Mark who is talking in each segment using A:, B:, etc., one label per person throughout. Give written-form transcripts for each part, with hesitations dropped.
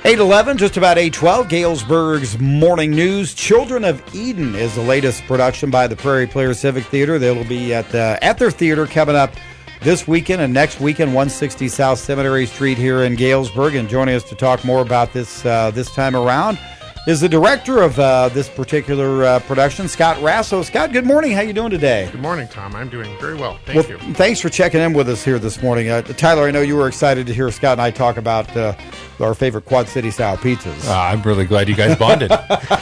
A: 8:11, just about 8:12, Galesburg's Morning News. Children of Eden is the latest production by the Prairie Players Civic Theater. They'll be at their theater coming up this weekend and next weekend, 160 South Seminary Street here in Galesburg. And joining us to talk more about this this time around is the director of this particular production, Scott Rasso. Scott, good morning. How you doing today?
B: Good morning, Tom. I'm doing very well. Thank you.
A: Thanks for checking in with us here this morning. Tyler, I know you were excited to hear Scott and I talk about our favorite Quad City-style pizzas.
C: I'm really glad you guys bonded.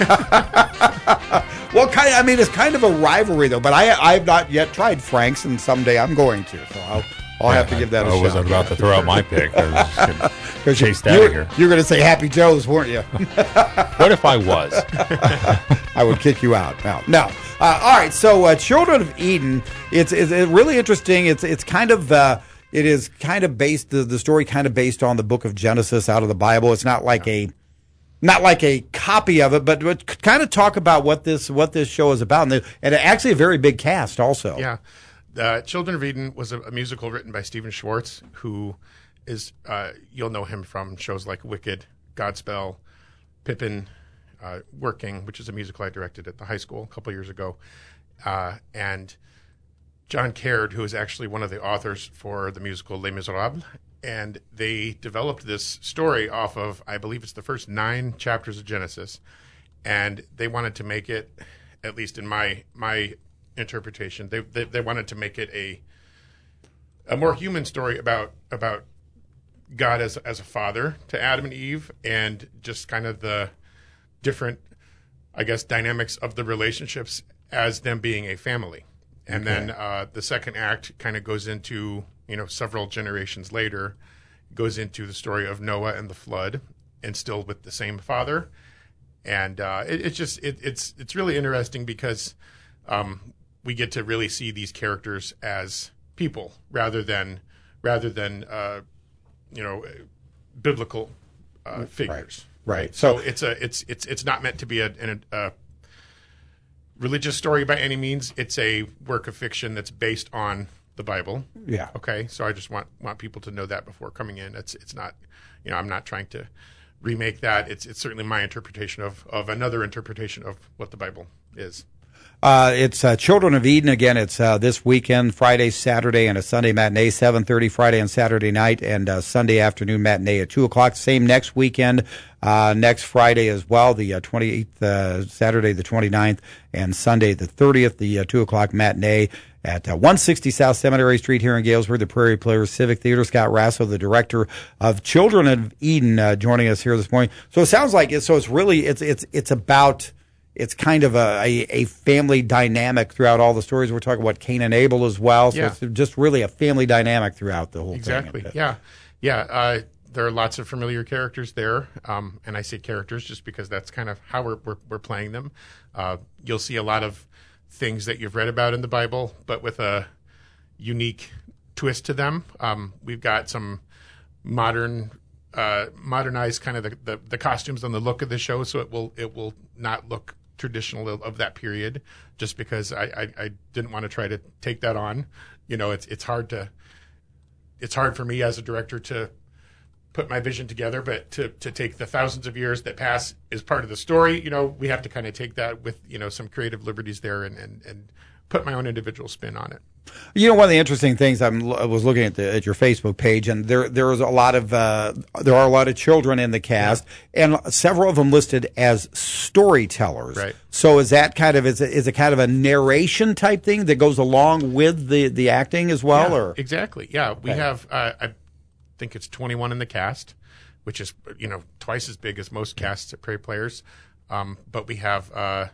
A: Well, it's kind of a rivalry, though. But I have not yet tried Frank's, and someday I'm going to. So I'll have to give that a shot.
C: I wasn't about to throw out my pick. I was just going to chase that here.
A: You were going to say Happy Joe's, weren't you?
C: What if I was?
A: I would kick you out. No. All right. So, Children of Eden. It's really interesting. It's kind of. It is kind of based. The story kind of based on the Book of Genesis out of the Bible. It's not like a copy of it, but kind of talk about what this show is about, and actually a very big cast also.
B: Yeah. Children of Eden was a musical written by Stephen Schwartz, who is, you'll know him from shows like Wicked, Godspell, Pippin, Working, which is a musical I directed at the high school a couple years ago, and John Caird, who is actually one of the authors for the musical Les Miserables, and they developed this story off of, I believe it's the first 9 chapters of Genesis, and they wanted to make it, at least in my interpretation, they wanted to make it a more human story about God as a father to Adam and Eve, and just kind of the different, I guess, dynamics of the relationships as them being a family. And then the second act kind of goes into, several generations later, goes into the story of Noah and the flood, and still with the same father. And it's really interesting because we get to really see these characters as people rather than biblical figures.
A: Right.
B: So it's not meant to be a religious story by any means. It's a work of fiction that's based on the Bible.
A: Yeah.
B: Okay. So I just want people to know that before coming in. It's not, I'm not trying to remake that. It's certainly my interpretation of another interpretation of what the Bible is.
A: It's Children of Eden. Again, it's this weekend, Friday, Saturday, and a Sunday matinee, 7:30 Friday and Saturday night, and Sunday afternoon matinee at 2 o'clock. Same next weekend, next Friday as well, the 28th, Saturday the 29th, and Sunday the 30th, the 2 o'clock matinee at 160 South Seminary Street here in Galesburg, the Prairie Players Civic Theater. Scott Rasso, the director of Children of Eden, joining us here this morning. So it sounds like it's about... It's kind of a family dynamic throughout all the stories. We're talking about Cain and Abel as well. So It's just really a family dynamic throughout the whole thing.
B: Exactly. Yeah. There are lots of familiar characters there. And I say characters just because that's kind of how we're playing them. You'll see a lot of things that you've read about in the Bible, but with a unique twist to them. We've got some modernized kind of the costumes and the look of the show, so it will not look traditional of that period, just because I didn't want to try to take that on. It's hard for me as a director to put my vision together, but to take the thousands of years that pass as part of the story, we have to kind of take that with some creative liberties there and put my own individual spin on it.
A: One of the interesting things I was looking at your Facebook page, and there are a lot of children in the cast, and several of them listed as storytellers.
B: Right.
A: So is that is it kind of a narration type thing that goes along with the acting as well, or
B: exactly? Yeah, we have I think it's 21 in the cast, which is twice as big as most casts at Prairie Players, but we have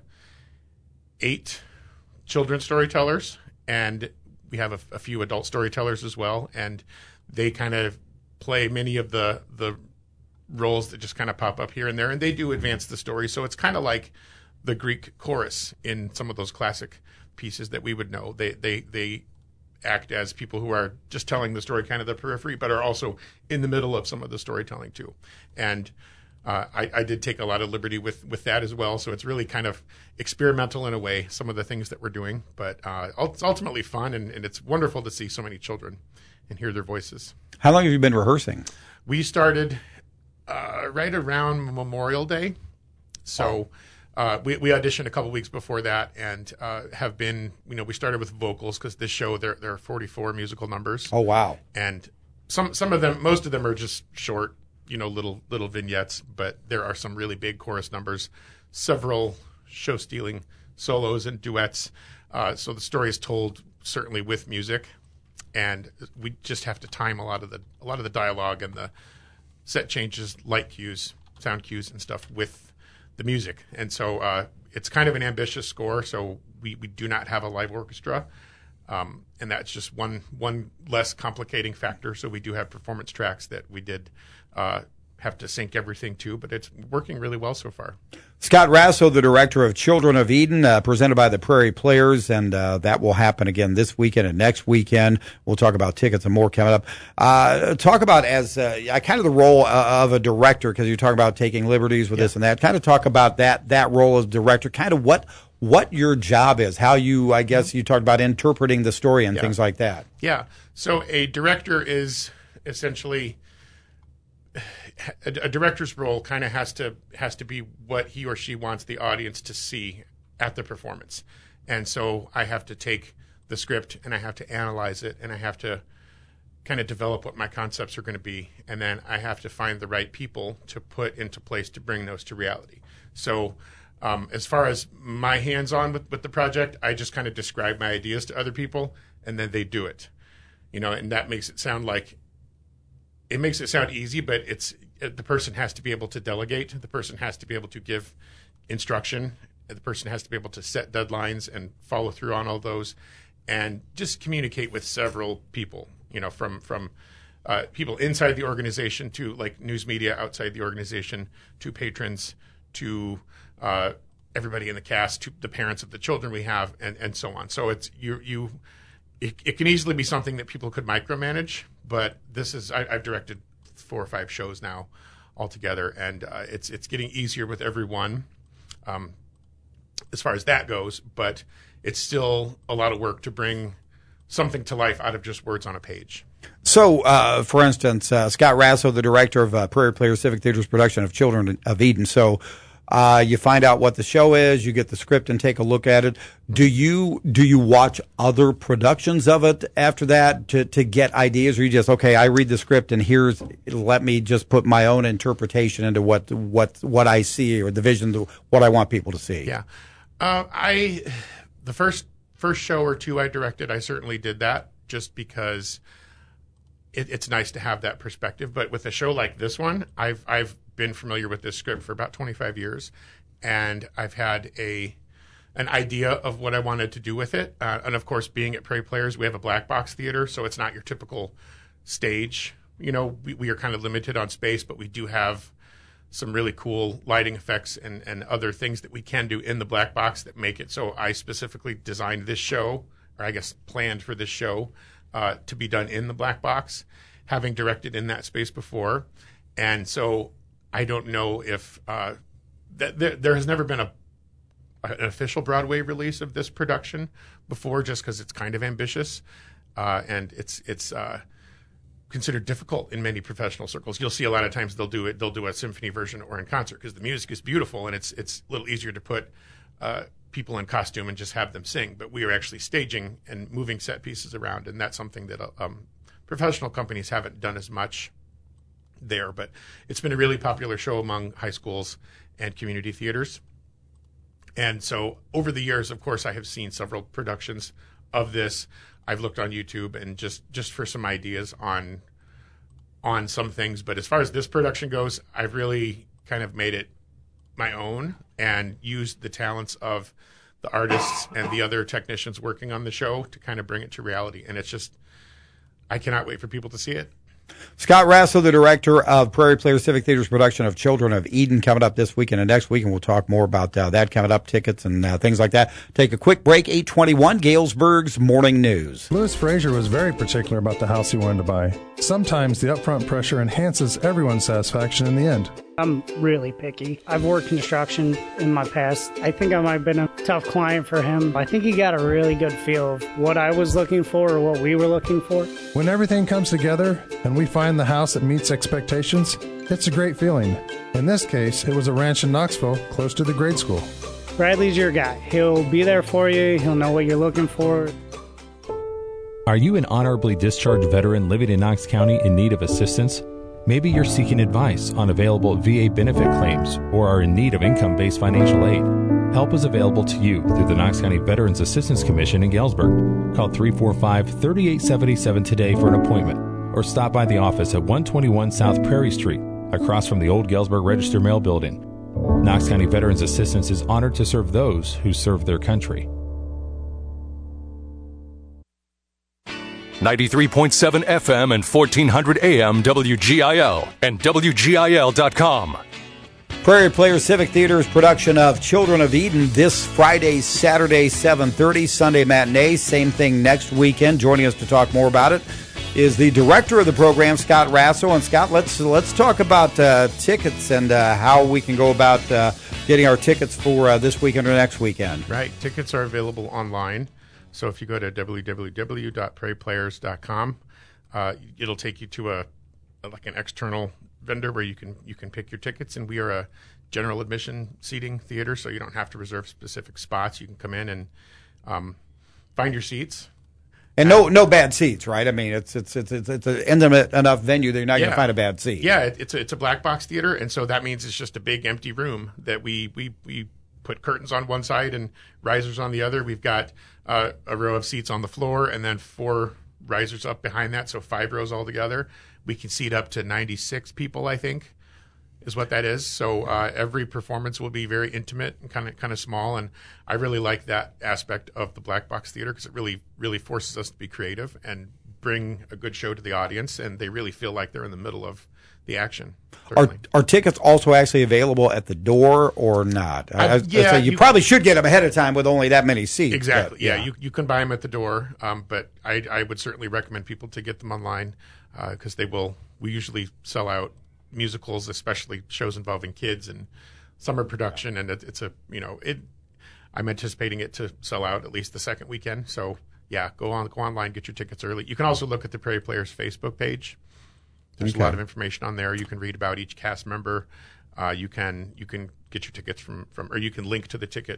B: 8 children's storytellers, and we have a few adult storytellers as well, and they kind of play many of the roles that just kind of pop up here and there, and they do advance the story. So it's kind of like the Greek chorus in some of those classic pieces that we would know. They act as people who are just telling the story kind of the periphery, but are also in the middle of some of the storytelling too. And I did take a lot of liberty with that as well. So it's really kind of experimental in a way, some of the things that we're doing. But it's ultimately fun, and it's wonderful to see so many children and hear their voices.
A: How long have you been rehearsing?
B: We started right around Memorial Day. So we auditioned a couple weeks before that, and have been, we started with vocals because this show, there are 44 musical numbers.
A: Oh, wow.
B: And some of them, most of them are just short, little vignettes, but there are some really big chorus numbers, several show-stealing solos and duets. So the story is told certainly with music, and we just have to time a lot of the dialogue and the set changes, light cues, sound cues, and stuff with the music. And so it's kind of an ambitious score. So we do not have a live orchestra, and that's just one less complicating factor. So we do have performance tracks that we did have to sync everything to, but it's working really well so far.
A: Scott Raso, the director of Children of Eden, presented by the Prairie Players, and that will happen again this weekend and next weekend. We'll talk about tickets and more coming up. Talk about as kind of the role of a director, because you're talking about taking liberties with this and that. Kind of talk about that role as director, kind of what your job is, how you, I guess you talked about interpreting the story and things like that.
B: Yeah. So a director is essentially, a director's role kind of has to be what he or she wants the audience to see at the performance. And so I have to take the script and I have to analyze it, and I have to kind of develop what my concepts are going to be, and then I have to find the right people to put into place to bring those to reality. So as far as my hands-on with the project, I just kind of describe my ideas to other people, and then they do it. And that makes it sound like, it makes it sound easy, but the person has to be able to delegate. The person has to be able to give instruction. The person has to be able to set deadlines and follow through on all those, and just communicate with several people, from people inside the organization to like news media outside the organization, to patrons, to everybody in the cast, to the parents of the children we have, and so on. So it's it can easily be something that people could micromanage, but this is, I've directed 4 or 5 shows now altogether, and it's getting easier with every one as far as that goes, but it's still a lot of work to bring something to life out of just words on a page.
A: So, for instance, Scott Raso, the director of Prairie Players Civic Theater's production of Children of Eden. So you find out what the show is, you get the script and take a look at it. Do you watch other productions of it after that to get ideas, or you just, okay, I read the script and let me just put my own interpretation into what I see, or the vision, what I want people to see?
B: Yeah. The first show or 2 I directed, I certainly did that just because it's nice to have that perspective. But with a show like this one, I've been familiar with this script for about 25 years, and I've had an idea of what I wanted to do with it. And of course, being at Prairie Players, we have a black box theater, so it's not your typical stage. We are kind of limited on space, but we do have some really cool lighting effects and other things that we can do in the black box that make it so I specifically designed this show, or I guess planned for this show to be done in the black box, having directed in that space before. And so I don't know if there has never been an official Broadway release of this production before, just because it's kind of ambitious, and it's considered difficult in many professional circles. You'll see a lot of times they'll do a symphony version or in concert because the music is beautiful, and it's a little easier to put people in costume and just have them sing. But we are actually staging and moving set pieces around, and that's something that professional companies haven't done as much there. But it's been a really popular show among high schools and community theaters. And so over the years, of course, I have seen several productions of this. I've looked on YouTube and just for some ideas on some things. But as far as this production goes, I've really kind of made it my own and used the talents of the artists and the other technicians working on the show to kind of bring it to reality. And it's just, I cannot wait for people to see it.
A: Scott Raso, the director of Prairie Players Civic Theater's production of Children of Eden, coming up this weekend and next week, and we'll talk more about that coming up, tickets and things like that. Take a quick break. 8:21, Galesburg's Morning News.
D: Louis Frazier was very particular about the house he wanted to buy. Sometimes the upfront pressure enhances everyone's satisfaction in the end.
E: I'm really picky. I've worked construction in my past. I think I might have been a tough client for him. I think he got a really good feel of what I was looking for or what we were looking for.
D: When everything comes together and we find the house that meets expectations, it's a great feeling. In this case, it was a ranch in Knoxville, close to the grade school.
E: Bradley's your guy. He'll be there for you. He'll know what you're looking for.
F: Are you an honorably discharged veteran living in Knox County in need of assistance? Maybe you're seeking advice on available VA benefit claims or are in need of income-based financial aid. Help is available to you through the Knox County Veterans Assistance Commission in Galesburg. Call 345-3877 today for an appointment or stop by the office at 121 South Prairie Street, across from the old Galesburg Register Mail Building. Knox County Veterans Assistance is honored to serve those who serve their country.
G: 93.7 FM and 1400 AM WGIL and WGIL.com.
A: Prairie Players Civic Theater's production of Children of Eden this Friday, Saturday, 7:30, Sunday matinee. Same thing next weekend. Joining us to talk more about it is the director of the program, Scott Rasso. And Scott, let's talk about tickets and how we can go about getting our tickets for this weekend or next weekend.
B: Right. Tickets are available online. So if you go to www.prairieplayers.com, it'll take you to an external vendor where you can pick your tickets. And we are a general admission seating theater, so you don't have to reserve specific spots. You can come in and find your seats.
A: And no bad seats, right? I mean, it's an intimate enough venue that you're not going to find a bad seat.
B: Yeah, it's a black box theater, and so that means it's just a big empty room that we put curtains on one side and risers on the other. We've got a row of seats on the floor and then 4 risers up behind that, so 5 rows altogether. We can seat up to 96 people, I think, is what that is. So every performance will be very intimate and kind of small, and I really like that aspect of the black box theater because it really forces us to be creative and bring a good show to the audience, and they really feel like they're in the middle of the action.
A: Are tickets also actually available at the door or not?
B: Yeah,
A: you probably should get them ahead of time with only that many seats.
B: Exactly. But, you can buy them at the door, but I would certainly recommend people to get them online because we usually sell out musicals, especially shows involving kids and summer production, and I'm anticipating it to sell out at least the second weekend. So go online, get your tickets early. You can also look at the Prairie Players Facebook page. There's a lot of information on there. You can read about each cast member. You can get your tickets from or you can link to the ticket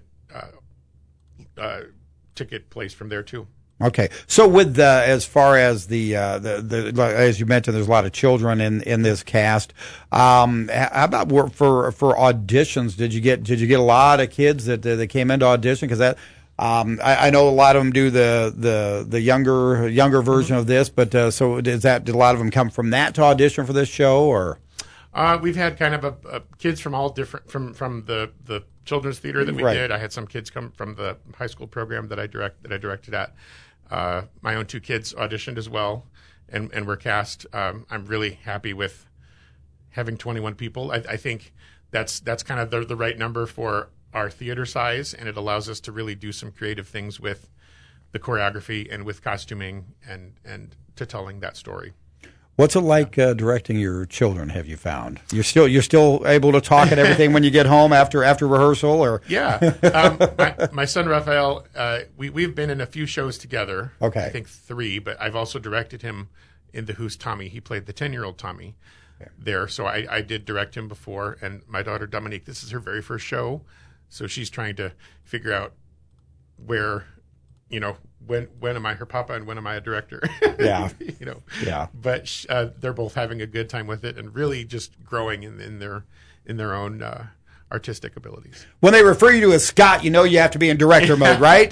B: place from there too.
A: Okay, so with as far as the as you mentioned, there's a lot of children in this cast. How about for auditions? Did you get a lot of kids that came into audition? Because that I know a lot of them do the younger version of this, but so did a lot of them come from that to audition for this show, or?
B: We've had kind of kids from all different from the children's theater that we did. I had some kids come from the high school program that I directed at. My own 2 kids auditioned as well, and were cast. I'm really happy with having 21 people. I think that's kind of the right number for our theater size, and it allows us to really do some creative things with the choreography and with costuming and to telling that story.
A: What's it like directing your children? Have you found you're still able to talk and everything when you get home after rehearsal? Or
B: my son Raphael, we've been in a few shows together.
A: Okay,
B: I think 3, but I've also directed him in the Who's Tommy. He played the 10-year-old Tommy there, so I did direct him before. And my daughter Dominique, this is her very first show, so she's trying to figure out where. When am I her papa and when am I a director?
A: Yeah.
B: But they're both having a good time with it and really just growing in their own artistic abilities.
A: When they refer you to as Scott, you have to be in director mode, right?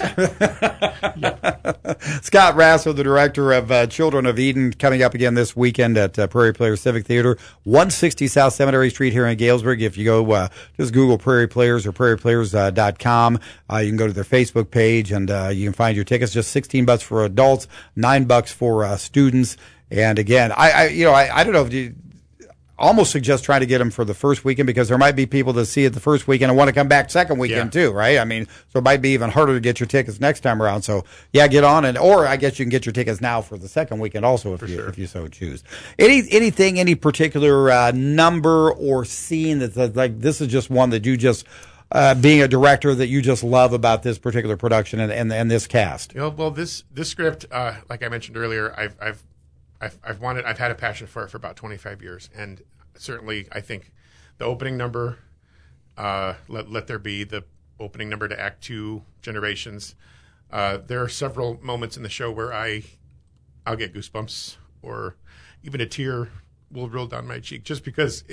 A: Scott Rasso, the director of Children of Eden, coming up again this weekend at Prairie Players Civic Theater, 160 South Cemetery Street here in Galesburg. If you go, just Google Prairie Players or prairieplayers.com, you can go to their Facebook page and you can find your tickets. Just $16 for adults, $9 for students. And again, I don't know if you almost suggest trying to get them for the first weekend because there might be people that see it the first weekend and want to come back second weekend too, right? I mean, so it might be even harder to get your tickets next time around. So get on or I guess you can get your tickets now for the second weekend also if you so choose. Any particular number or scene that's like this is just one that you just being a director that you just love about this particular production and this cast?
B: Well, this script, like I mentioned earlier, I've had a passion for it for about 25 years, and certainly I think the opening number, Let There Be, the opening number to Act 2, Generations. There are several moments in the show where I'll get goosebumps, or even a tear will roll down my cheek, just because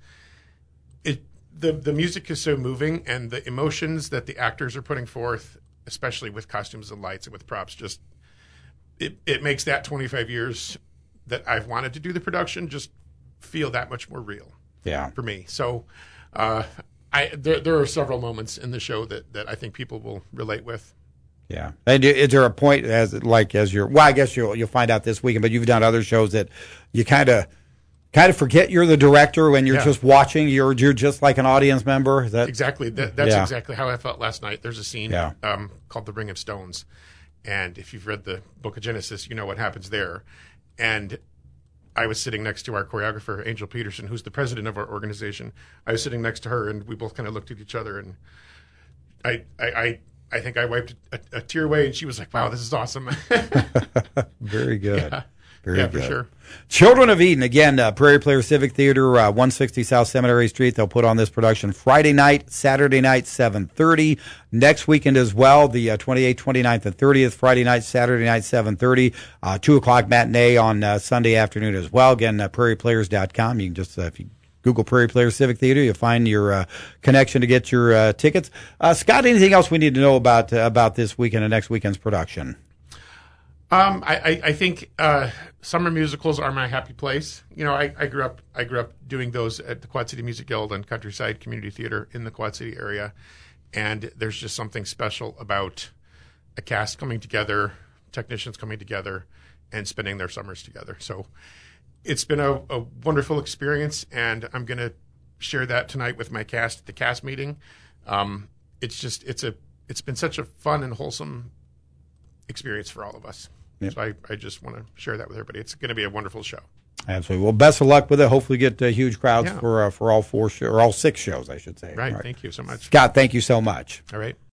B: the music is so moving, and the emotions that the actors are putting forth, especially with costumes and lights and with props, just it makes that 25 years that I've wanted to do the production just feel that much more real.
A: Yeah,
B: for me. So there are several moments in the show that I think people will relate with.
A: Yeah, and is there a point as you're? Well, I guess you'll find out this weekend. But you've done other shows that you kind of forget you're the director when you're just watching. You're just like an audience member.
B: Exactly. That's exactly how I felt last night. There's a scene called The Ring of Stones, and if you've read the Book of Genesis, you know what happens there. And I was sitting next to our choreographer, Angel Peterson, who's the president of our organization. I was sitting next to her, and we both kind of looked at each other, and I think I wiped a tear away, and she was like, "Wow, this is awesome."
A: Very good. Very good.
B: For sure.
A: Children of Eden, again, Prairie Player Civic Theater, 160 South Seminary Street. They'll put on this production Friday night, Saturday night, 7:30. Next weekend as well, the 28th, 29th, and 30th, Friday night, Saturday night, 7:30. 2 o'clock matinee on Sunday afternoon as well. Again, prairieplayers.com. You can just, if you Google Prairie Player Civic Theater, you'll find your connection to get your tickets. Scott, anything else we need to know about this weekend and next weekend's production?
B: I think summer musicals are my happy place. You know, I grew up doing those at the Quad City Music Guild and Countryside Community Theater in the Quad City area, and there's just something special about a cast coming together, technicians coming together, and spending their summers together. So it's been a wonderful experience, and I'm going to share that tonight with my cast at the cast meeting. It's been such a fun and wholesome experience for all of us. Yep. So I just want to share that with everybody. It's going to be a wonderful show.
A: Absolutely. Well, best of luck with it. Hopefully get huge crowds for all 4 shows, or all 6 shows, I should say.
B: Right. Thank you so much.
A: Scott, thank you so much.
B: All right.